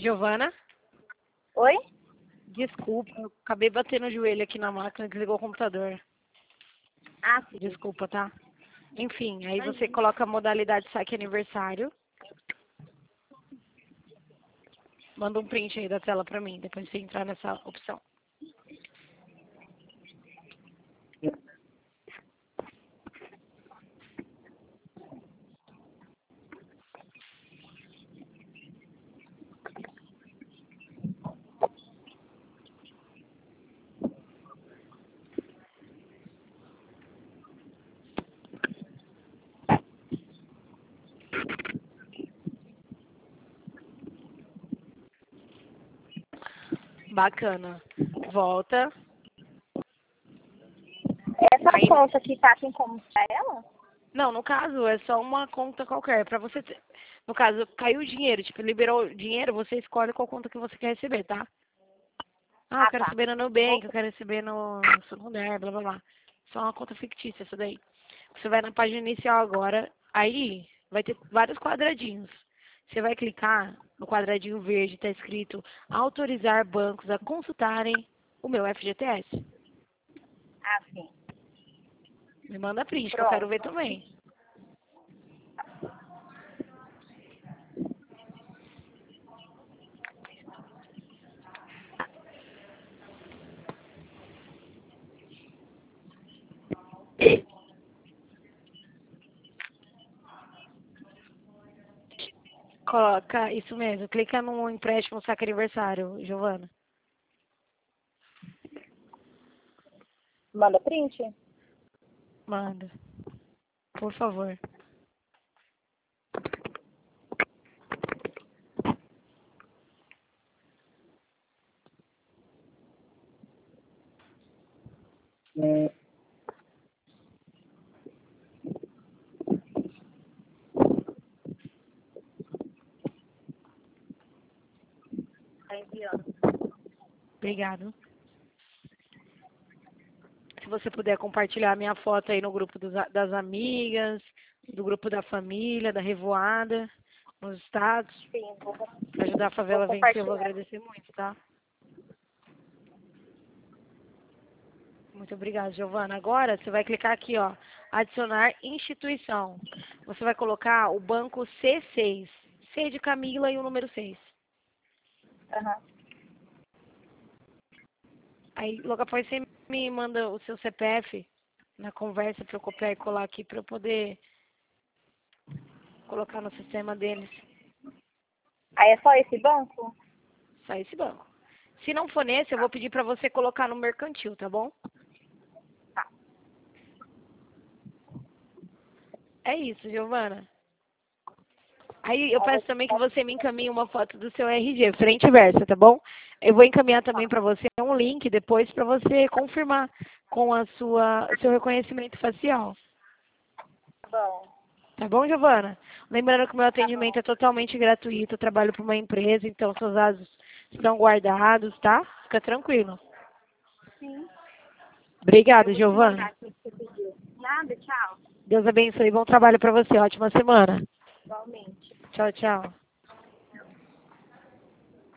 Giovana, Oi? desculpa, eu acabei batendo o joelho aqui na máquina, desligou o computador. Ah, sim. Desculpa, tá? Enfim, aí você Imagina. coloca a modalidade saque aniversário. Manda um print aí da tela pra mim, depois você entrar nessa opção. Bacana. Volta. Essa Aí, conta aqui tá assim como pra ela? não, no caso, é só uma conta qualquer. Pra você, no caso, caiu o dinheiro, tipo, liberou o dinheiro, você escolhe qual conta que você quer receber, tá? Ah, eu Ah, quero tá. receber no Nubank, eu quero receber no Santander, blá, blá, blá. Só uma conta fictícia, essa daí. Você vai na página inicial agora, aí vai ter vários quadradinhos. Você vai clicar no quadradinho verde, tá escrito autorizar bancos a consultarem o meu FGTS. Ah, sim. Me manda print, que eu quero ver Pronto. também. Coloca, isso mesmo, clica no empréstimo saque aniversário, Giovana. Manda print? Manda, por favor. Tá enviando. Obrigado. Se você puder compartilhar a minha foto aí no grupo das amigas, do grupo da família, da revoada, nos status, Sim, para ajudar a vou favela a vencer, eu vou compartilhar. agradecer muito, tá? Muito obrigada, Giovana. Agora você vai clicar aqui, ó, adicionar instituição. Você vai colocar o banco C6, C de Camila e o número 6. Aham. Aí logo após você me manda o seu CPF na conversa para eu copiar e colar aqui para eu poder colocar no sistema deles. Aí é só esse banco? Só esse banco. Se não for nesse, eu vou pedir para você colocar no mercantil, tá bom? Tá. É isso, Giovana. Aí eu peço também que você me encaminhe uma foto do seu RG, frente e versa, tá bom? Eu vou encaminhar também para você um link depois para você confirmar com a seu reconhecimento facial. Tá bom. Tá bom, Giovana? Lembrando que o meu Tá atendimento bom. é totalmente gratuito, eu trabalho para uma empresa, então seus dados estão guardados, tá? Fica tranquilo. Sim. Eu Obrigada, vou te mandar Giovana. aqui o que você pediu. Nada, tchau. Deus abençoe, bom trabalho para você, ótima semana. Igualmente. Tchau, tchau.